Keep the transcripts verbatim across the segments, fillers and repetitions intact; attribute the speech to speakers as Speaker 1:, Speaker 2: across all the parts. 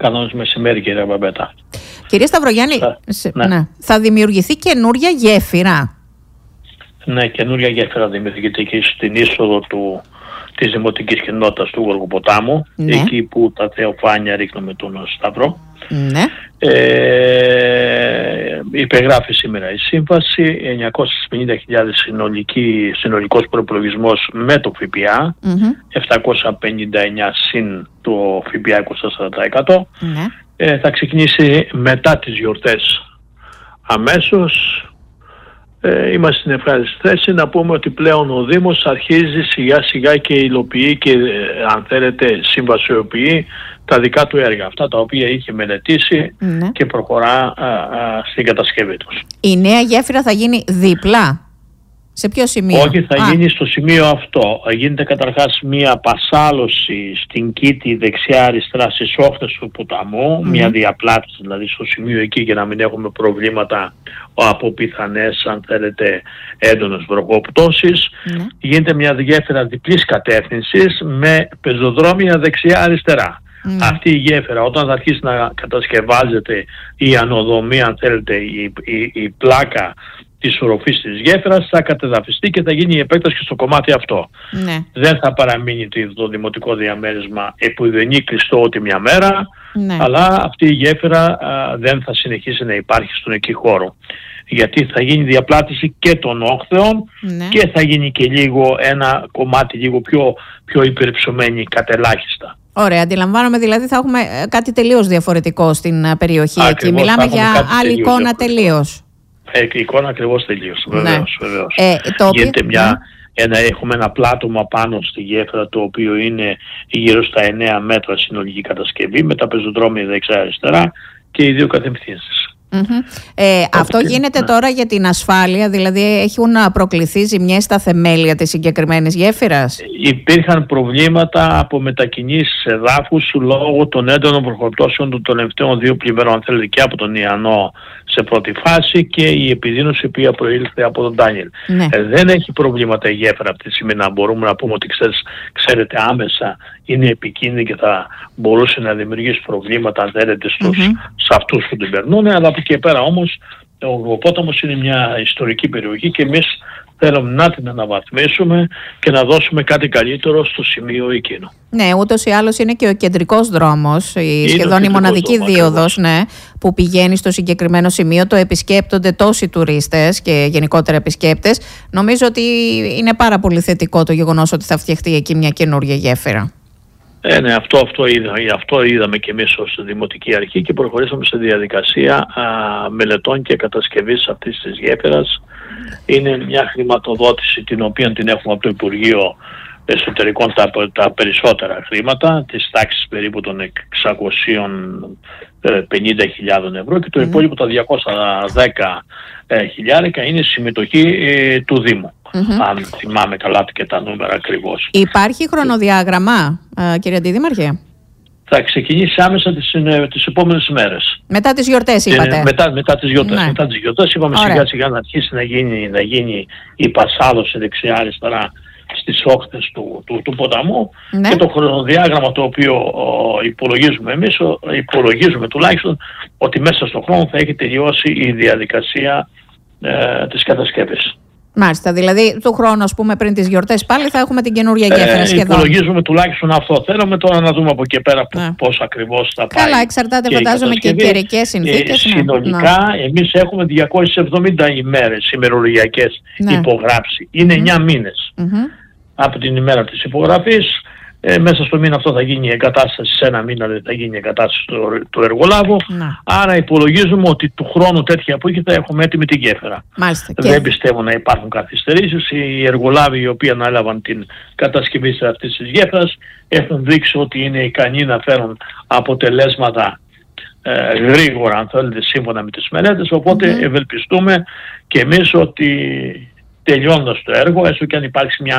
Speaker 1: κανόνες μεσημέρι, κύριε Μπαμπέτα.
Speaker 2: Κύριε Σταυρογιάννη,
Speaker 1: θα,
Speaker 2: ναι. Ναι. θα δημιουργηθεί καινούρια γέφυρα?
Speaker 1: Ναι, καινούρια γέφυρα δημιουργείται και στην είσοδο του, της δημοτικής κοινότητας του Γοργοποτάμου, ναι. εκεί που τα Θεοφάνεια ρίχνουμε τον Σταυρό.
Speaker 2: Ναι.
Speaker 1: Ε, υπεγράφει σήμερα η σύμβαση, εννιακόσιες πενήντα χιλιάδες συνολικός προϋπολογισμός με το ΦΠΑ, mm-hmm. επτακόσια πενήντα εννιά συν το ΦΠΑ είκοσι τέσσερα τοις εκατό. Mm-hmm. Ε, θα ξεκινήσει μετά τις γιορτές αμέσως. Ε, είμαστε στην ευχάριστη θέση να πούμε ότι πλέον ο Δήμος αρχίζει σιγά σιγά και υλοποιεί και ε, αν θέλετε συμβασιοποιεί τα δικά του έργα, αυτά τα οποία είχε μελετήσει, ναι. και προχωρά α, α, στην κατασκευή τους.
Speaker 2: Η νέα γέφυρα θα γίνει δίπλα? Σε ποιο σημείο?
Speaker 1: Όχι, θα
Speaker 2: Α.
Speaker 1: γίνει στο σημείο αυτό. Γίνεται καταρχάς μία πασάλωση στην Κήτη δεξιά-αριστερά στις όχθες του ποταμού, mm. μία διαπλάτηση δηλαδή στο σημείο εκεί για να μην έχουμε προβλήματα από πιθανές, αν θέλετε, έντονες βροχοπτώσεις. Mm. Γίνεται μια γέφυρα διπλής κατεύθυνσης με πεζοδρόμια δεξιά-αριστερά. Mm. Αυτή η γέφυρα όταν θα αρχίσει να κατασκευάζεται η ανοδομή, αν θέλετε, η, η, η πλάκα της οροφής της γέφυρας, θα κατεδαφιστεί και θα γίνει η επέκταση και στο κομμάτι αυτό. Ναι. Δεν θα παραμείνει το δημοτικό διαμέρισμα επουδενή κλειστό ό,τι μια μέρα, ναι. αλλά αυτή η γέφυρα α, δεν θα συνεχίσει να υπάρχει στον εκεί χώρο. Γιατί θα γίνει διαπλάτηση και των όχθεων, ναι. και θα γίνει και λίγο ένα κομμάτι λίγο πιο, πιο υπερυψωμένη κατελάχιστα.
Speaker 2: Ωραία, αντιλαμβάνομαι, δηλαδή θα έχουμε κάτι τελείως διαφορετικό στην περιοχή. Ακριβώς, εκεί μιλάμε για άλλη εικόνα τελείως.
Speaker 1: Ε, η εικόνα ακριβώς τελείως, βεβαίως, ναι. βεβαίως.
Speaker 2: Ε, το
Speaker 1: Γίνεται
Speaker 2: οποίο...
Speaker 1: μια, ένα, έχουμε ένα πλάτωμα πάνω στη γέφυρα, το οποίο είναι γύρω στα εννέα μέτρα συνολική κατασκευή, με τα πεζοδρόμια δεξιά-αριστερά και οι δύο κατευθύνσεις.
Speaker 2: Mm-hmm. Ε, αυτό γίνεται ναι. τώρα για την ασφάλεια, δηλαδή έχουν προκληθεί ζημιές στα θεμέλια της συγκεκριμένης γέφυρας?
Speaker 1: Υπήρχαν προβλήματα από μετακινήσεις εδάφους λόγω των έντονων βροχοπτώσεων των τελευταίων δύο πλημμυρών, αν θέλετε, και από τον Ιαννό σε πρώτη φάση και η επιδείνωση που προήλθε από τον Ντάνιελ. Ναι. Ε, δεν έχει προβλήματα η γέφυρα αυτή τη στιγμή, να μπορούμε να πούμε ότι ξέρεις, ξέρετε άμεσα είναι επικίνδυνη και θα μπορούσε να δημιουργήσει προβλήματα, αν θέλετε, στους, mm-hmm. σε αυτούς που την περνούν, αλλά από εκεί πέρα όμως ο Γοργοπόταμος είναι μια ιστορική περιοχή και εμείς θέλουμε να την αναβαθμίσουμε και να δώσουμε κάτι καλύτερο στο σημείο εκείνο.
Speaker 2: Ναι, ούτως ή άλλως είναι και ο κεντρικός δρόμος, η σχεδόν η μοναδική δρόμο, δίωδος, ναι, που πηγαίνει στο συγκεκριμένο σημείο. Το επισκέπτονται τόσοι τουρίστες και γενικότερα επισκέπτες. Νομίζω ότι είναι πάρα πολύ θετικό το γεγονός ότι θα φτιαχτεί εκεί μια καινούργια γέφυρα.
Speaker 1: Ε, ναι, αυτό, αυτό, είδα, αυτό είδαμε και εμείς ως Δημοτική Αρχή και προχωρήσαμε σε διαδικασία α, μελετών και κατασκευής αυτής της γέφυρας. Είναι μια χρηματοδότηση την οποία την έχουμε από το Υπουργείο Εσωτερικών, τα, τα περισσότερα χρήματα, της τάξης περίπου των εξακόσια πενήντα χιλιάδες ευρώ και το mm. υπόλοιπο τα διακόσια δέκα χιλιάρικα είναι συμμετοχή ε, του Δήμου. Mm-hmm. Αν θυμάμαι καλά και τα νούμερα ακριβώς.
Speaker 2: Υπάρχει χρονοδιάγραμμα, ε, κύριε Αντιδήμαρχε?
Speaker 1: Θα ξεκινήσει άμεσα τις, τις επόμενες μέρες.
Speaker 2: Μετά τις γιορτές είπατε?
Speaker 1: Ε, μετά, μετά τις γιορτές. Ναι. Μετά τις γιορτές είπαμε
Speaker 2: Ωραία.
Speaker 1: σιγά σιγά να αρχίσει να γίνει, να γίνει η πασάδοση δεξιά-αριστερά στις όχθες του, του, του ποταμού, ναι. και το χρονοδιάγραμμα το οποίο ο, υπολογίζουμε εμείς, ο, υπολογίζουμε τουλάχιστον ότι μέσα στον χρόνο θα έχει τελειώσει η διαδικασία ε, της κατασκευής.
Speaker 2: Μάλιστα, δηλαδή του χρόνου, ας πούμε, πριν τις γιορτές πάλι θα έχουμε την καινούργια γέφυρα ε, σχεδόν.
Speaker 1: Υπολογίζουμε τουλάχιστον αυτό. Θέλουμε τώρα να δούμε από εκεί πέρα ναι. πώς ακριβώς θα πάει.
Speaker 2: Καλά, εξαρτάται και φαντάζομαι και οι καιρικές συνθήκες.
Speaker 1: Ε, συνολικά ναι. εμείς έχουμε διακόσιες εβδομήντα ημέρες ημερολογιακές ναι. υπογράψει. Είναι mm-hmm. εννιά μήνες mm-hmm. από την ημέρα της υπογραφής. Ε, μέσα στο μήνα αυτό θα γίνει η εγκατάσταση, σε ένα μήνα δεν θα γίνει η εγκατάσταση του, του εργολάβου. Να. Άρα υπολογίζουμε ότι του χρόνου τέτοια που θα έχουμε έτοιμη την γέφυρα.
Speaker 2: Μάλιστα.
Speaker 1: Δεν
Speaker 2: και...
Speaker 1: πιστεύω να υπάρχουν καθυστερήσεις. Οι εργολάβοι οι οποίοι ανέλαβαν την κατασκευή αυτής της γέφυρας έχουν δείξει ότι είναι ικανοί να φέρουν αποτελέσματα ε, γρήγορα, αν θέλετε, σύμφωνα με τις μελέτες. Οπότε mm-hmm. ευελπιστούμε και εμείς ότι τελειώνοντας το έργο, έστω και αν υπάρξει μια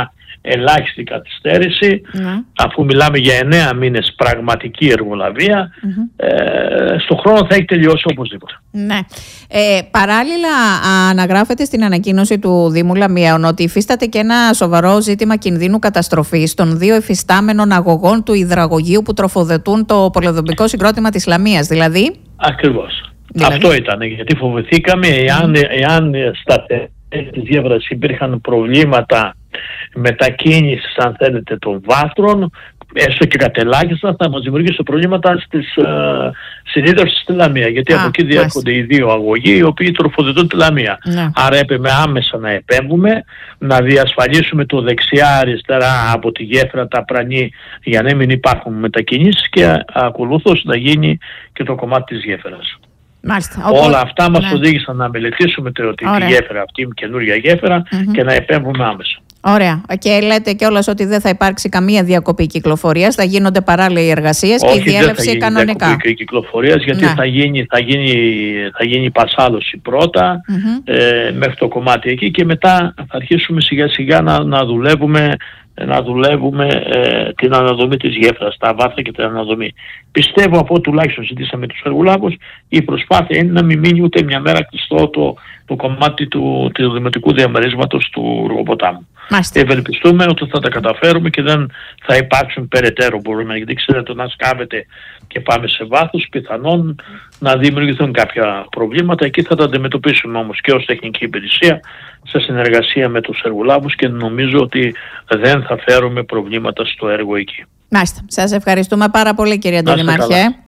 Speaker 1: ελάχιστη καθυστέρηση, ναι. αφού μιλάμε για εννέα μήνες πραγματική εργολαβία, mm-hmm. ε, στον χρόνο θα έχει τελειώσει οπωσδήποτε.
Speaker 2: Ναι. Ε, παράλληλα αναγράφεται στην ανακοίνωση του Δήμου Λαμιαίων ότι υφίσταται και ένα σοβαρό ζήτημα κινδύνου καταστροφής των δύο υφιστάμενων αγωγών του υδραγωγείου που τροφοδοτούν το πολεοδομικό συγκρότημα της Λαμίας, δηλαδή.
Speaker 1: Ακριβώς. Δηλαδή. Αυτό ήταν, γιατί φοβηθήκαμε εάν, mm. εάν στα τέλη της γέφυρας υπήρχαν προβλήματα μετακίνησης, αν θέλετε, των βάθρων, έστω και κατελάχιστα, θα μας δημιουργήσει προβλήματα στις uh, συνήθως στη Λαμία, γιατί Α, από εκεί διέρχονται οι δύο αγωγοί οι οποίοι τροφοδοτούν τη Λαμία. Ναι. Άρα έπρεπε άμεσα να επέμβουμε, να διασφαλίσουμε το δεξιά-αριστερά από τη γέφυρα τα πρανή για να μην υπάρχουν μετακινήσεις και ακολούθως να γίνει και το κομμάτι της γέφυρας.
Speaker 2: Μάλιστα.
Speaker 1: Όλα αυτά μας ναι. οδήγησαν να μελετήσουμε το, τη γέφυρα αυτή, η καινούργια γέφυρα, mm-hmm. και να επέμβουμε άμεσα.
Speaker 2: Ωραία. Και λέτε κιόλας ότι δεν θα υπάρξει καμία διακοπή κυκλοφορίας, θα γίνονται παράλληλα οι εργασίες και η διέλευση κανονικά. Όχι,
Speaker 1: δεν θα γίνει διακοπή κυκλοφορίας, γιατί ναι. θα, γίνει, θα, γίνει, θα γίνει πασάλωση πρώτα, mm-hmm. ε, μέχρι το κομμάτι εκεί, και μετά θα αρχίσουμε σιγά σιγά να, να δουλεύουμε να δουλεύουμε ε, την αναδομή της γέφυρας, τα βάθρα και την αναδομή. Πιστεύω, από τουλάχιστον ζητήσαμε τους εργολάβους, η προσπάθεια είναι να μην μείνει ούτε μια μέρα κλειστό το, το κομμάτι του, του δημοτικού διαμερίσματος του Ρογοποτάμου. Ευελπιστούμε ότι θα τα καταφέρουμε και δεν θα υπάρξουν περαιτέρω μπορούμε, γιατί ξέρετε, να σκάβετε και πάμε σε βάθος, πιθανόν να δημιουργηθούν κάποια προβλήματα. Εκεί θα τα αντιμετωπίσουμε όμως και ως τεχνική υπηρεσία σε συνεργασία με τους εργολάβους, και νομίζω ότι δεν θα φέρουμε προβλήματα στο έργο εκεί.
Speaker 2: Μάλιστα. Σας ευχαριστούμε πάρα πολύ, κύριε Αντιδημάρχε.